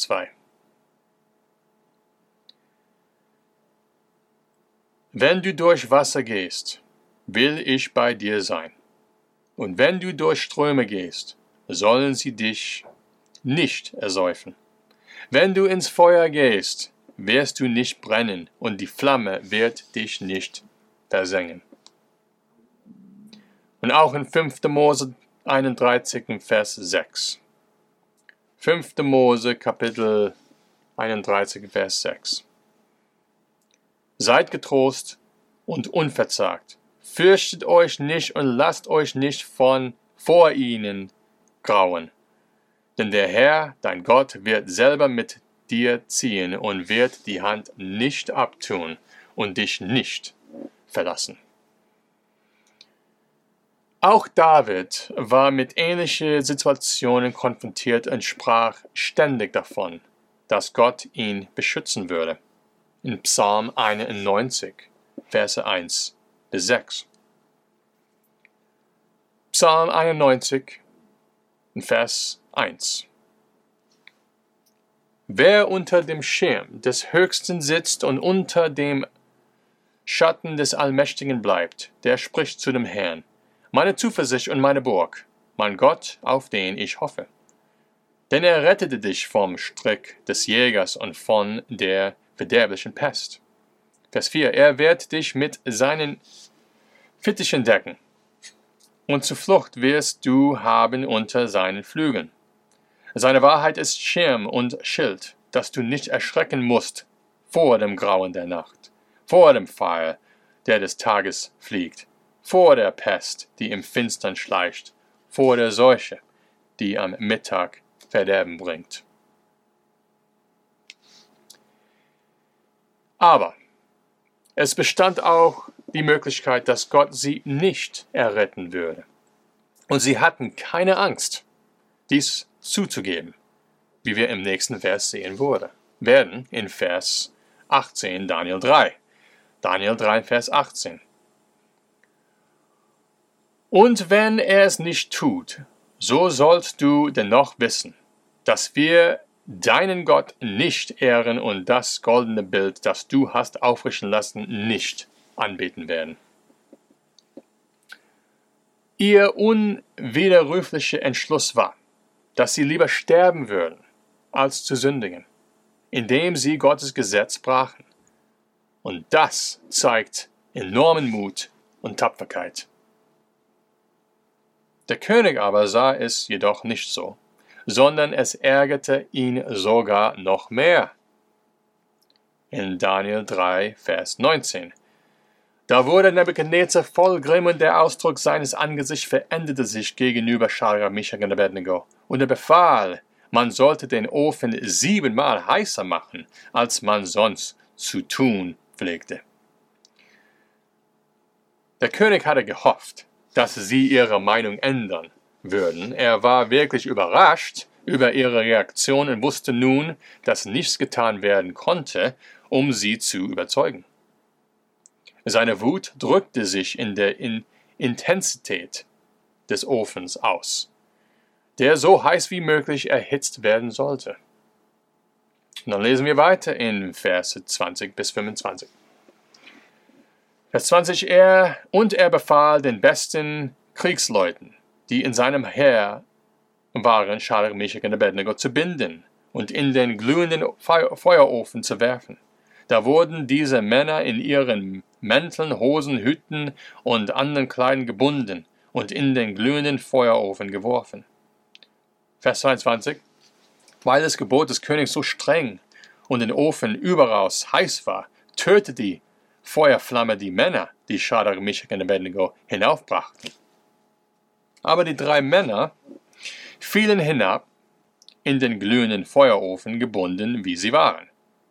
Wenn du durch Wasser gehst, will ich bei dir sein. Und wenn du durch Ströme gehst, sollen sie dich nicht ersäufen. Wenn du ins Feuer gehst, wirst du nicht brennen, und die Flamme wird dich nicht versengen. Und auch in fünfter Mose einunddreißig, Vers sechs. fünfter Mose, Kapitel einunddreißig, Vers sechs. Seid getrost und unverzagt. Fürchtet euch nicht und lasst euch nicht von vor ihnen grauen. Denn der Herr, dein Gott, wird selber mit dir ziehen und wird die Hand nicht abtun und dich nicht verlassen. Auch David war mit ähnlichen Situationen konfrontiert und sprach ständig davon, dass Gott ihn beschützen würde. In Psalm einundneunzig, Verse eins bis sechs. Psalm einundneunzig, Vers eins. Wer unter dem Schirm des Höchsten sitzt und unter dem Schatten des Allmächtigen bleibt, der spricht zu dem Herrn: Meine Zuversicht und meine Burg, mein Gott, auf den ich hoffe. Denn er rettete dich vom Strick des Jägers und von der verderblichen Pest. Vers vier. Er wird dich mit seinen Fittichen decken, und Zuflucht wirst du haben unter seinen Flügeln. Seine Wahrheit ist Schirm und Schild, dass du nicht erschrecken musst vor dem Grauen der Nacht, vor dem Pfeil, der des Tages fliegt, vor der Pest, die im Finstern schleicht, vor der Seuche, die am Mittag Verderben bringt. Aber es bestand auch die Möglichkeit, dass Gott sie nicht erretten würde. Und sie hatten keine Angst, dies zuzugeben, wie wir im nächsten Vers sehen wurde, werden in Vers achtzehn, Daniel drei. Daniel drei, Vers achtzehn. Und wenn er es nicht tut, so sollst du dennoch wissen, dass wir deinen Gott nicht ehren und das goldene Bild, das du hast aufrichten lassen, nicht anbeten werden. Ihr unwiderruflicher Entschluss war, dass sie lieber sterben würden, als zu sündigen, indem sie Gottes Gesetz brachen. Und das zeigt enormen Mut und Tapferkeit. Der König aber sah es jedoch nicht so, sondern es ärgerte ihn sogar noch mehr. In Daniel drei, Vers neunzehn. Da wurde Nebukadnezar voll Grimm und der Ausdruck seines Angesichts veränderte sich gegenüber Schadrach, Mischach und Abednego. Und er befahl, man sollte den Ofen siebenmal heißer machen, als man sonst zu tun pflegte. Der König hatte gehofft, dass sie ihre Meinung ändern würden. Er war wirklich überrascht über ihre Reaktion und wusste nun, dass nichts getan werden konnte, um sie zu überzeugen. Seine Wut drückte sich in der in Intensität des Ofens aus, der so heiß wie möglich erhitzt werden sollte. Und dann lesen wir weiter in Verse zwanzig bis fünfundzwanzig. Vers zwanzig, er und er befahl den besten Kriegsleuten, die in seinem Heer waren, Schadrach, Mischach und Abednego zu binden und in den glühenden Feu- Feuerofen zu werfen. Da wurden diese Männer in ihren Mänteln, Hosen, Hüten und anderen Kleidern gebunden und in den glühenden Feuerofen geworfen. Vers zweiundzwanzig. Weil das Gebot des Königs so streng und der Ofen überaus heiß war, tötete die Feuerflamme die Männer, die Schadrach, Mischach und Abednego hinaufbrachten. Aber die drei Männer fielen hinab in den glühenden Feuerofen, gebunden wie sie waren.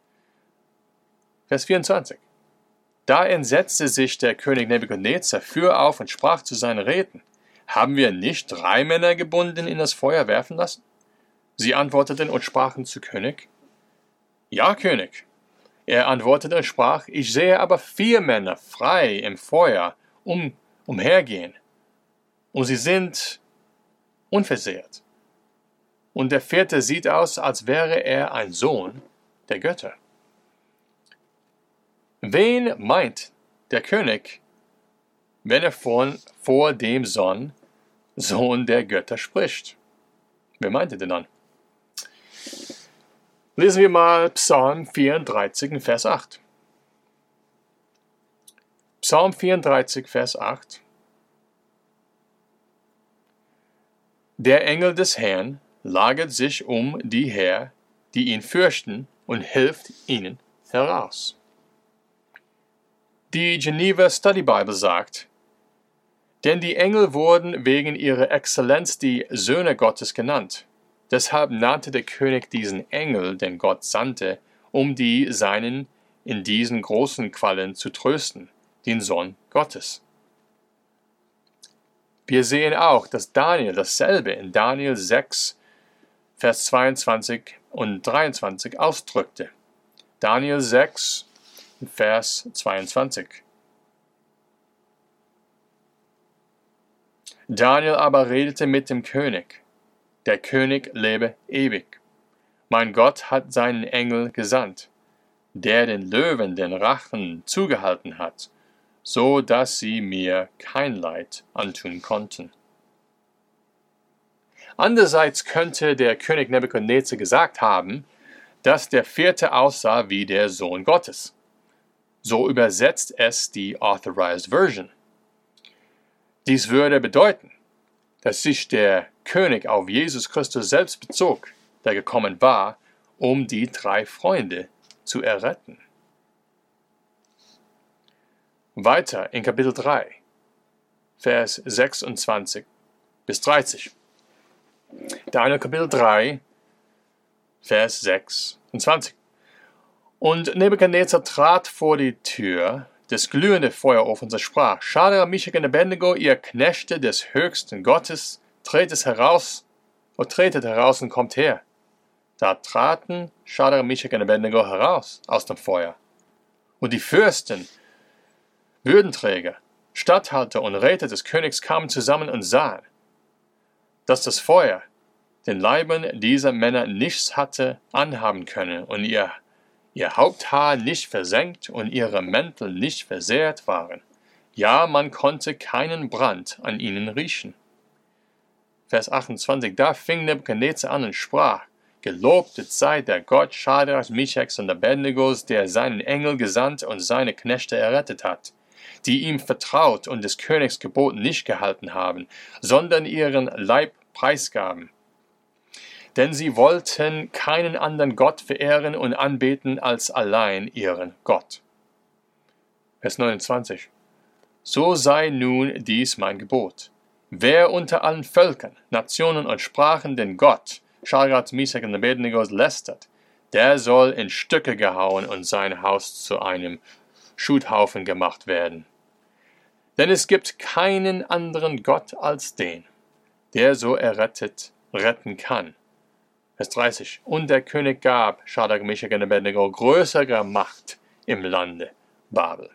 Vers vierundzwanzig. Da entsetzte sich der König Nebukadnezar, fuhr auf und sprach zu seinen Räten: Haben wir nicht drei Männer gebunden in das Feuer werfen lassen? Sie antworteten und sprachen zu König: Ja, König. Er antwortete und sprach: Ich sehe aber vier Männer frei im Feuer um, umhergehen, und sie sind unversehrt. Und der vierte sieht aus, als wäre er ein Sohn der Götter. Wen meint der König, wenn er von, vor dem Sohn, Sohn der Götter spricht? Wer meint er denn dann? Lesen wir mal Psalm vierunddreißig, Vers acht. Psalm vierunddreißig, Vers acht. Der Engel des Herrn lagert sich um die her, die ihn fürchten, und hilft ihnen heraus. Die Geneva Study Bible sagt, denn die Engel wurden wegen ihrer Exzellenz die Söhne Gottes genannt. Deshalb nannte der König diesen Engel, den Gott sandte, um die Seinen in diesen großen Qualen zu trösten, den Sohn Gottes. Wir sehen auch, dass Daniel dasselbe in Daniel sechs, Vers zweiundzwanzig und dreiundzwanzig ausdrückte. Daniel sechs, Vers zweiundzwanzig. Daniel aber redete mit dem König. Der König lebe ewig. Mein Gott hat seinen Engel gesandt, der den Löwen den Rachen zugehalten hat, so dass sie mir kein Leid antun konnten. Andererseits könnte der König Nebukadnezar gesagt haben, dass der Vierte aussah wie der Sohn Gottes. So übersetzt es die Authorized Version. Dies würde bedeuten, dass sich der König auf Jesus Christus selbst bezog, der gekommen war, um die drei Freunde zu erretten. Weiter in Kapitel drei, Vers sechsundzwanzig bis dreißig. Daniel Kapitel drei, Vers sechsundzwanzig. Und Nebukadnezar trat vor die Tür des glühenden Feuerofens und sprach, Schadrach, Mischach und Abednego, ihr Knechte des höchsten Gottes, tretet heraus, und tretet heraus und kommt her. Da traten Schadrach, Mischach und Abednego heraus aus dem Feuer. Und die Fürsten, Würdenträger, Statthalter und Räte des Königs kamen zusammen und sahen, dass das Feuer den Leibern dieser Männer nichts hatte anhaben können und ihr, ihr Haupthaar nicht versenkt und ihre Mäntel nicht versehrt waren. Ja, man konnte keinen Brand an ihnen riechen. Vers achtundzwanzig, da fing Nebukadnezar an und sprach, Gelobet sei der Gott Schadrachs, Mischachs und Abednegos, der seinen Engel gesandt und seine Knechte errettet hat, die ihm vertraut und des Königs Gebot nicht gehalten haben, sondern ihren Leib preisgaben. Denn sie wollten keinen anderen Gott verehren und anbeten als allein ihren Gott. Vers neunundzwanzig. So sei nun dies mein Gebot. Wer unter allen Völkern, Nationen und Sprachen den Gott, Schadrach, Mischach und Abednego lästert, der soll in Stücke gehauen und sein Haus zu einem Schuthaufen gemacht werden. Denn es gibt keinen anderen Gott als den, der so errettet, retten kann. Vers dreißig. Und der König gab Schadrach, Mischach und Abednego größere Macht im Lande Babel.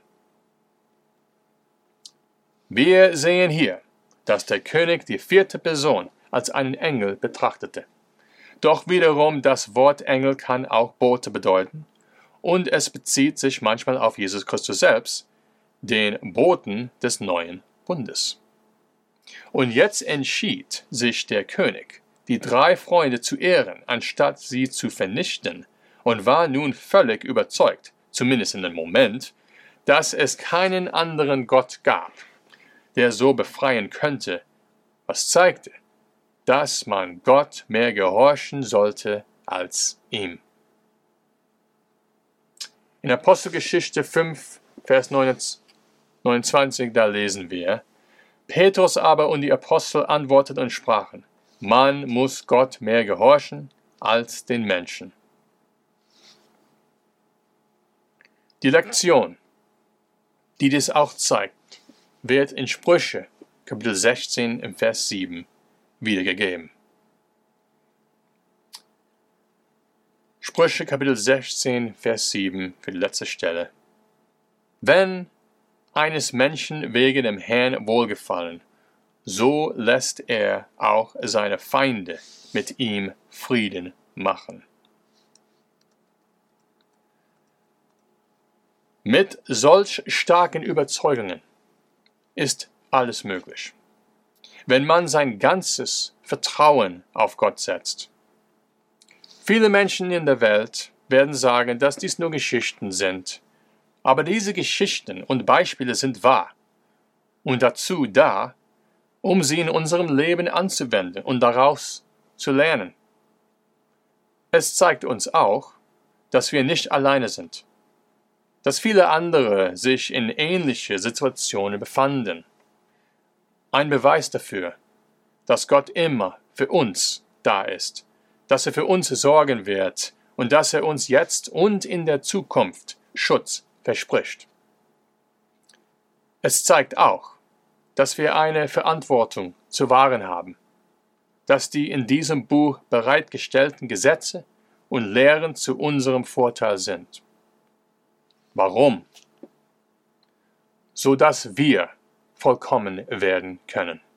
Wir sehen hier, dass der König die vierte Person als einen Engel betrachtete. Doch wiederum, das Wort Engel kann auch Bote bedeuten, und es bezieht sich manchmal auf Jesus Christus selbst, den Boten des neuen Bundes. Und jetzt entschied sich der König, die drei Freunde zu ehren, anstatt sie zu vernichten, und war nun völlig überzeugt, zumindest in dem Moment, dass es keinen anderen Gott gab, der so befreien könnte, was zeigte, dass man Gott mehr gehorchen sollte als ihm. In Apostelgeschichte fünf, Vers neunundzwanzig, da lesen wir, Petrus aber und die Apostel antworteten und sprachen, man muss Gott mehr gehorchen als den Menschen. Die Lektion, die dies auch zeigt, wird in Sprüche, Kapitel sechzehn, im Vers sieben, wiedergegeben. Sprüche, Kapitel sechzehn, Vers sieben, für die letzte Stelle. Wenn eines Menschen wegen dem Herrn wohlgefallen, so lässt er auch seine Feinde mit ihm Frieden machen. Mit solch starken Überzeugungen ist alles möglich, wenn man sein ganzes Vertrauen auf Gott setzt. Viele Menschen in der Welt werden sagen, dass dies nur Geschichten sind, aber diese Geschichten und Beispiele sind wahr und dazu da, um sie in unserem Leben anzuwenden und daraus zu lernen. Es zeigt uns auch, dass wir nicht alleine sind, dass viele andere sich in ähnliche Situationen befanden. Ein Beweis dafür, dass Gott immer für uns da ist, dass er für uns sorgen wird und dass er uns jetzt und in der Zukunft Schutz verspricht. Es zeigt auch, dass wir eine Verantwortung zu wahren haben, dass die in diesem Buch bereitgestellten Gesetze und Lehren zu unserem Vorteil sind. Warum? So dass wir vollkommen werden können.